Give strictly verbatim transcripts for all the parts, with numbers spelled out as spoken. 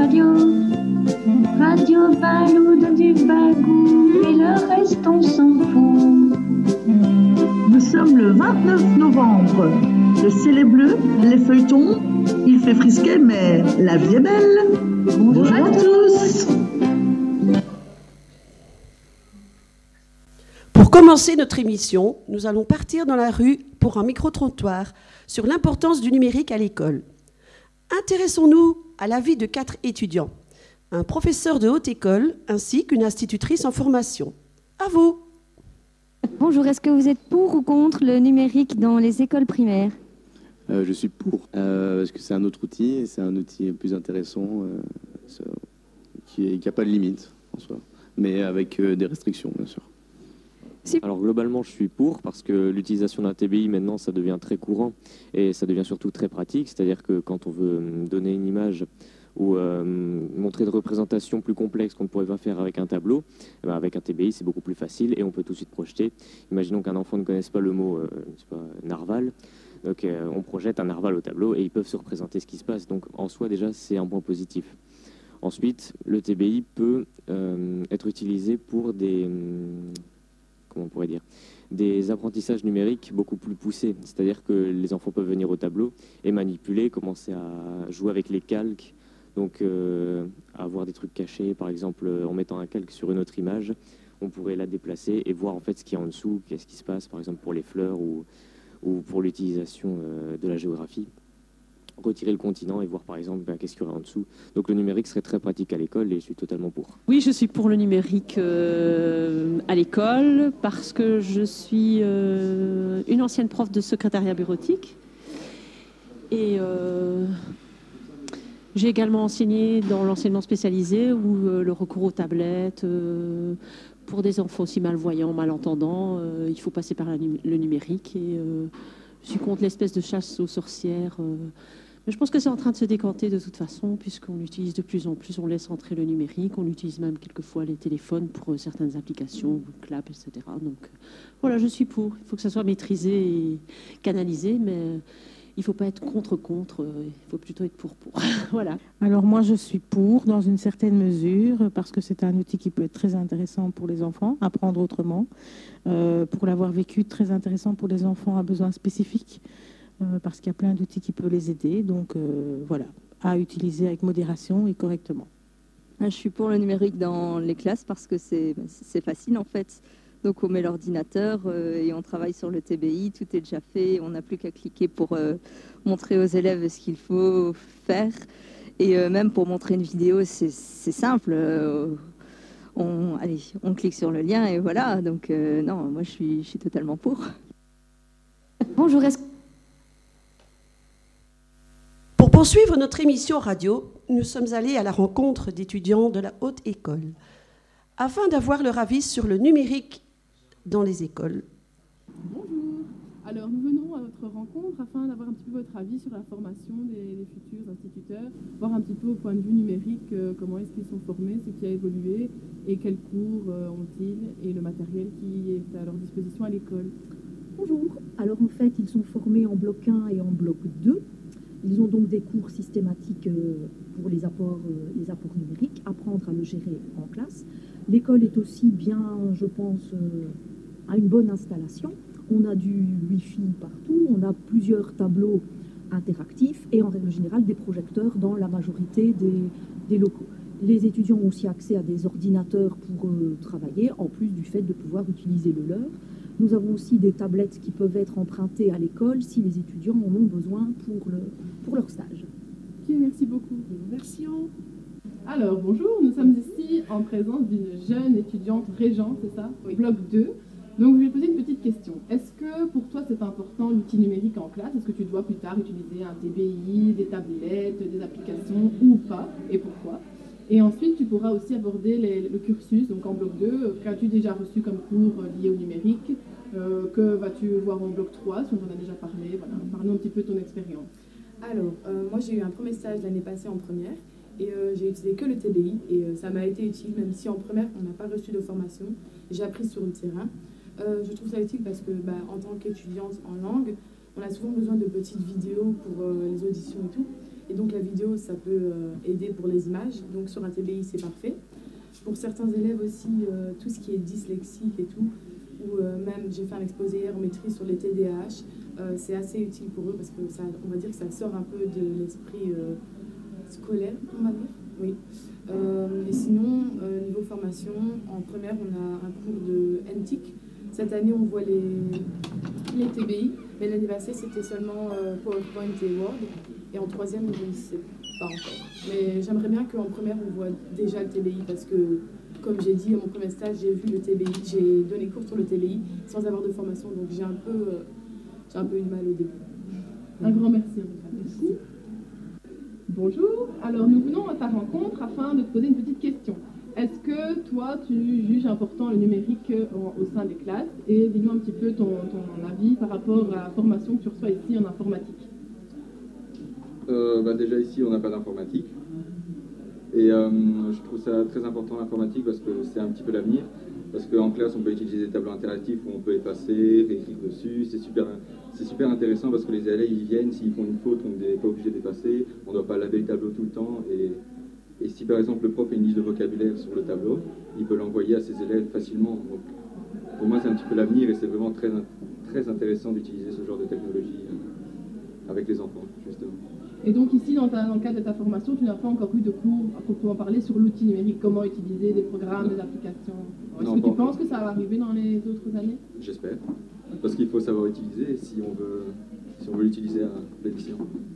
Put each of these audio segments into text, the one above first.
radio. Radio Balou donne du bagou et le reste on s'en fout. Nous sommes le vingt-neuf novembre. Le ciel est bleu, les feuilletons, il fait frisquet mais la vie est belle. Bonjour, Bonjour à tous. Pour commencer notre émission, nous allons partir dans la rue pour un micro-trottoir sur l'importance du numérique à l'école. Intéressons-nous à l'avis de quatre étudiants, un professeur de haute école ainsi qu'une institutrice en formation. À vous. Bonjour, est-ce que vous êtes pour ou contre le numérique dans les écoles primaires ? euh, Je suis pour, euh, parce que c'est un autre outil, et c'est un outil plus intéressant, euh, ça, qui n'a pas de limite en soi, mais avec euh, des restrictions bien sûr. Alors globalement je suis pour parce que l'utilisation d'un T B I maintenant ça devient très courant et ça devient surtout très pratique, c'est-à-dire que quand on veut donner une image ou euh, montrer des représentations plus complexes qu'on ne pourrait pas faire avec un tableau, eh ben avec un T B I c'est beaucoup plus facile et on peut tout de suite projeter. Imaginons qu'un enfant ne connaisse pas le mot euh, je sais pas, narval, donc euh, on projette un narval au tableau et ils peuvent se représenter ce qui se passe, donc en soi déjà c'est un point positif. Ensuite le T B I peut euh, être utilisé pour des... comment on pourrait dire, des apprentissages numériques beaucoup plus poussés. C'est-à-dire que les enfants peuvent venir au tableau et manipuler, commencer à jouer avec les calques, donc euh, avoir des trucs cachés, par exemple en mettant un calque sur une autre image, on pourrait la déplacer et voir en fait ce qu'il y a en dessous, qu'est-ce qui se passe, par exemple pour les fleurs ou, ou pour l'utilisation euh, de la géographie. Retirer le continent et voir par exemple ben, qu'est-ce qu'il y aurait en dessous. Donc le numérique serait très pratique à l'école et je suis totalement pour. Oui, je suis pour le numérique euh, à l'école parce que je suis euh, une ancienne prof de secrétariat bureautique et euh, j'ai également enseigné dans l'enseignement spécialisé où euh, le recours aux tablettes euh, pour des enfants aussi malvoyants, malentendants, euh, il faut passer par la, le numérique et euh, je suis contre l'espèce de chasse aux sorcières. Euh, Mais je pense que c'est en train de se décanter de toute façon, puisqu'on utilise de plus en plus, on laisse entrer le numérique, on utilise même quelquefois les téléphones pour certaines applications, Clap, et cetera. Donc voilà, je suis pour. Il faut que ça soit maîtrisé et canalisé, mais il ne faut pas être contre-contre, il faut plutôt être pour-pour. Voilà. Alors moi, je suis pour, dans une certaine mesure, parce que c'est un outil qui peut être très intéressant pour les enfants, apprendre autrement. Euh, pour l'avoir vécu, très intéressant pour les enfants à besoins spécifiques. Euh, parce qu'il y a plein d'outils qui peuvent les aider. Donc euh, voilà, à utiliser avec modération et correctement. Je suis pour le numérique dans les classes parce que c'est, c'est facile en fait. Donc on met l'ordinateur euh, et on travaille sur le T B I, tout est déjà fait, on n'a plus qu'à cliquer pour euh, montrer aux élèves ce qu'il faut faire. Et euh, même pour montrer une vidéo, c'est, c'est simple. Euh, on, allez, on clique sur le lien et voilà. Donc euh, non, moi je suis, je suis totalement pour. Bonjour, est-ce Pour poursuivre notre émission radio, nous sommes allés à la rencontre d'étudiants de la haute école afin d'avoir leur avis sur le numérique dans les écoles. Bonjour. Alors nous venons à votre rencontre afin d'avoir un petit peu votre avis sur la formation des, des futurs instituteurs, voir un petit peu au point de vue numérique euh, comment est-ce qu'ils sont formés, ce qui a évolué et quels cours euh, ont-ils et le matériel qui est à leur disposition à l'école. Bonjour. Alors en fait, ils sont formés en bloc un et en bloc deux. Ils ont donc des cours systématiques pour les apports, les apports numériques, apprendre à le gérer en classe. L'école est aussi bien, je pense, à une bonne installation. On a du Wi-Fi partout, on a plusieurs tableaux interactifs et en règle générale des projecteurs dans la majorité des, des locaux. Les étudiants ont aussi accès à des ordinateurs pour euh, travailler, en plus du fait de pouvoir utiliser le leur. Nous avons aussi des tablettes qui peuvent être empruntées à l'école si les étudiants en ont besoin pour, le, pour leur stage. Ok, merci beaucoup. Merci. Alors, bonjour, nous sommes ici en présence d'une jeune étudiante régente, c'est ça ? Oui. Bloc deux. Donc, je vais poser une petite question. Est-ce que pour toi, c'est important l'outil numérique en classe ? Est-ce que tu dois plus tard utiliser un T B I, des tablettes, des applications ou pas ? Et pourquoi ? Et ensuite, tu pourras aussi aborder les, le cursus, donc en bloc deux, qu'as-tu déjà reçu comme cours lié au numérique, euh, que vas-tu voir en bloc trois, si on en a déjà parlé, voilà, parle-nous un petit peu de ton expérience. Alors, euh, moi j'ai eu un premier stage l'année passée en première, et euh, j'ai utilisé que le T B I, et euh, ça m'a été utile, même si en première on n'a pas reçu de formation, j'ai appris sur le terrain. Euh, je trouve ça utile parce que, bah, en tant qu'étudiante en langue, on a souvent besoin de petites vidéos pour euh, les auditions et tout. Et donc la vidéo, ça peut euh, aider pour les images. Donc sur un T B I, c'est parfait. Pour certains élèves aussi, euh, tout ce qui est dyslexique et tout, ou euh, même j'ai fait un exposé hier en maîtrise sur les T D A H, euh, c'est assez utile pour eux parce que ça, on va dire que ça sort un peu de l'esprit euh, scolaire, on va dire. Oui. Euh, et sinon, euh, niveau formation, en première, on a un cours de N T I C. Cette année, on voit les, les T B I, mais l'année passée, c'était seulement euh, PowerPoint et Word. Et en troisième, je ne sais pas encore. Mais j'aimerais bien qu'en première, on voit déjà le T B I parce que, comme j'ai dit, à mon premier stage, j'ai vu le T B I, j'ai donné cours sur le T B I sans avoir de formation, donc j'ai un peu, euh, j'ai un peu eu de mal au début. Un grand merci. Merci. Bonjour, alors nous venons à ta rencontre afin de te poser une petite question. Est-ce que toi, tu juges important le numérique au, au sein des classes? Et dis-nous un petit peu ton, ton avis par rapport à la formation que tu reçois ici en informatique. Euh, bah déjà ici, on n'a pas d'informatique. Et euh, je trouve ça très important l'informatique parce que c'est un petit peu l'avenir. Parce qu'en classe, on peut utiliser des tableaux interactifs où on peut effacer, réécrire dessus. C'est super, c'est super intéressant parce que les élèves, ils viennent, s'ils font une faute, on n'est pas obligé d'effacer. On ne doit pas laver le tableau tout le temps. Et, et si par exemple le prof a une liste de vocabulaire sur le tableau, il peut l'envoyer à ses élèves facilement. Donc, pour moi, c'est un petit peu l'avenir et c'est vraiment très, très intéressant d'utiliser ce genre de technologie avec les enfants, justement. Et donc ici, dans, ta, dans le cadre de ta formation, tu n'as pas encore eu de cours à proprement parler sur l'outil numérique, comment utiliser des programmes, des applications. Est-ce que tu penses que ça va arriver dans les autres années? J'espère. Parce qu'il faut savoir utiliser si on veut, si on veut l'utiliser à l'édition.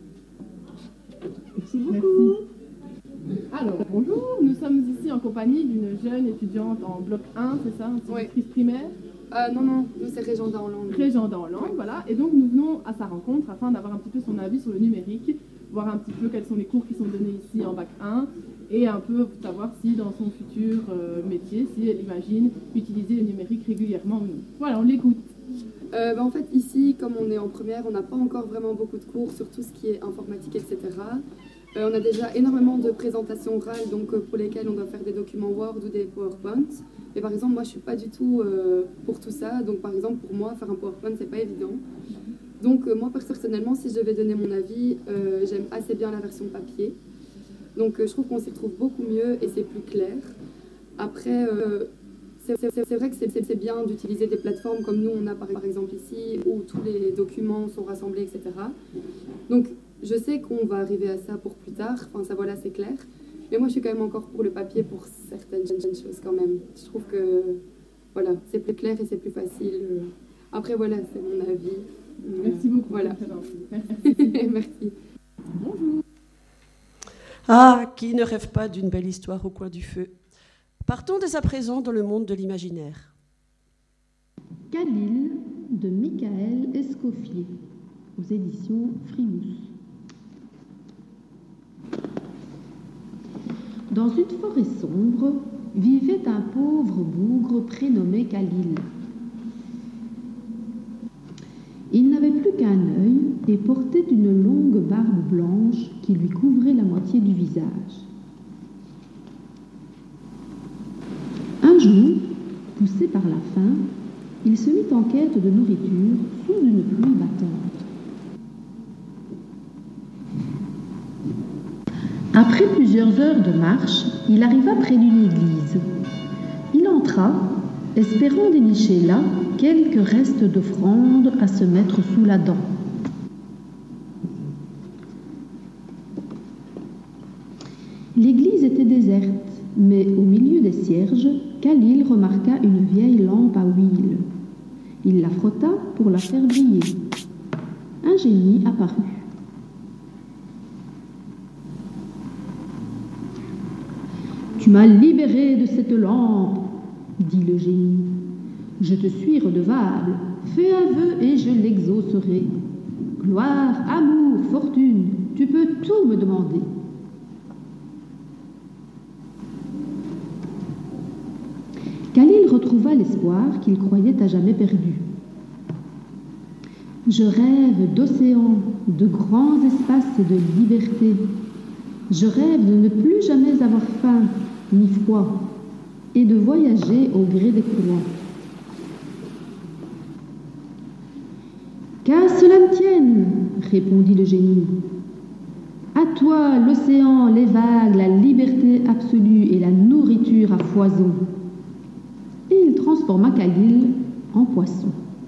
Merci beaucoup. Merci. Alors, bonjour, nous sommes ici en compagnie d'une jeune étudiante en bloc un, c'est ça, institutrice primaire? Euh, non, non, nous c'est Régenda en langue. Régenda en langue, voilà. Et donc nous venons à sa rencontre afin d'avoir un petit peu son avis sur le numérique, voir un petit peu quels sont les cours qui sont donnés ici en bac un et un peu savoir si dans son futur euh, métier, si elle imagine utiliser le numérique régulièrement ou non. Voilà, on l'écoute. Euh, bah, en fait, ici, comme on est en première, on n'a pas encore vraiment beaucoup de cours sur tout ce qui est informatique, et cetera. Euh, on a déjà énormément de présentations orales donc, euh, pour lesquelles on doit faire des documents Word ou des PowerPoint. Mais par exemple, moi, je ne suis pas du tout euh, pour tout ça. Donc, par exemple, pour moi, faire un PowerPoint, ce n'est pas évident. Donc, euh, moi, personnellement, si je devais donner mon avis, euh, j'aime assez bien la version papier. Donc, euh, je trouve qu'on s'y retrouve beaucoup mieux et c'est plus clair. Après, euh, c'est, c'est, c'est vrai que c'est, c'est bien d'utiliser des plateformes comme nous, on a par, par exemple ici, où tous les documents sont rassemblés, et cetera. Donc, je sais qu'on va arriver à ça pour plus tard. Enfin, ça, voilà, c'est clair. Mais moi, je suis quand même encore pour le papier pour certaines choses quand même. Je trouve que, voilà, c'est plus clair et c'est plus facile. Après, voilà, c'est mon avis. Merci beaucoup. Voilà. Merci. Merci. Bonjour. Ah, qui ne rêve pas d'une belle histoire au coin du feu? Partons dès à présent dans le monde de l'imaginaire. Khalil de Michael Escoffier, aux éditions Frimousse. Dans une forêt sombre, vivait un pauvre bougre prénommé Khalil. Il n'avait plus qu'un œil et portait une longue barbe blanche qui lui couvrait la moitié du visage. Un jour, poussé par la faim, il se mit en quête de nourriture sous une pluie battante. Après plusieurs heures de marche, il arriva près d'une église. Il entra, espérant dénicher là quelques restes d'offrande à se mettre sous la dent. L'église était déserte, mais au milieu des cierges, Khalil remarqua une vieille lampe à huile. Il la frotta pour la faire briller. Un génie apparut. « Tu m'as libéré de cette lampe, dit le génie. Je te suis redevable. Fais un vœu et je l'exaucerai. Gloire, amour, fortune, tu peux tout me demander. » Khalil retrouva l'espoir qu'il croyait à jamais perdu. « Je rêve d'océans, de grands espaces et de liberté. Je rêve de ne plus jamais avoir faim ni froid et de voyager au gré des courants. » « Qu'à cela ne tienne, répondit le génie. À toi l'océan, les vagues, la liberté absolue et la nourriture à foison. Et il transforma Khalil en poisson.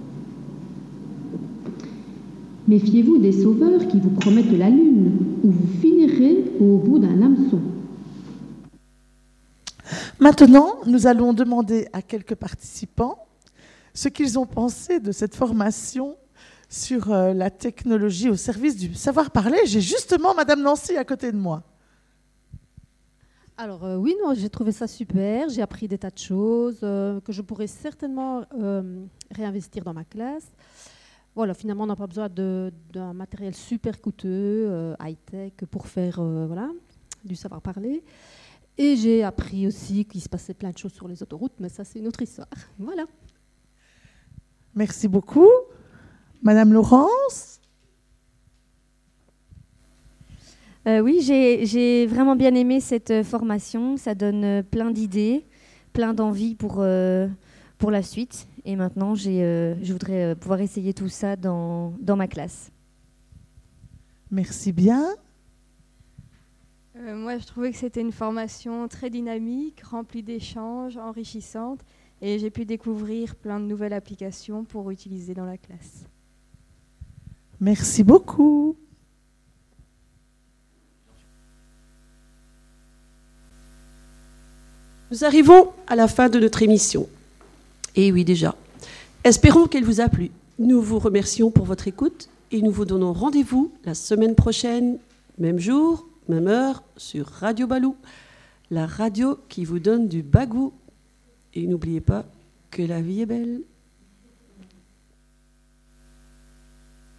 Méfiez-vous des sauveurs qui vous promettent la lune, ou vous finirez au bout d'un hameçon. Maintenant, nous allons demander à quelques participants ce qu'ils ont pensé de cette formation sur euh, la technologie au service du savoir-parler. J'ai justement Madame Nancy à côté de moi. Alors euh, oui, non, j'ai trouvé ça super. J'ai appris des tas de choses euh, que je pourrais certainement euh, réinvestir dans ma classe. Voilà, finalement, on n'a pas besoin de, d'un matériel super coûteux, euh, high-tech, pour faire euh, voilà, du savoir-parler. Et j'ai appris aussi qu'il se passait plein de choses sur les autoroutes, mais ça, c'est une autre histoire. Voilà. Merci beaucoup. Madame Laurence ? euh, Oui, j'ai, j'ai vraiment bien aimé cette formation. Ça donne plein d'idées, plein d'envies pour, euh, pour la suite. Et maintenant, j'ai, euh, je voudrais pouvoir essayer tout ça dans, dans ma classe. Merci bien. Euh, moi, je trouvais que c'était une formation très dynamique, remplie d'échanges, enrichissante. Et j'ai pu découvrir plein de nouvelles applications pour utiliser dans la classe. Merci beaucoup. Nous arrivons à la fin de notre émission. Et oui, déjà. Espérons qu'elle vous a plu. Nous vous remercions pour votre écoute et nous vous donnons rendez-vous la semaine prochaine, même jour, même heure, sur Radio Balou, la radio qui vous donne du bagou. Et n'oubliez pas que la vie est belle.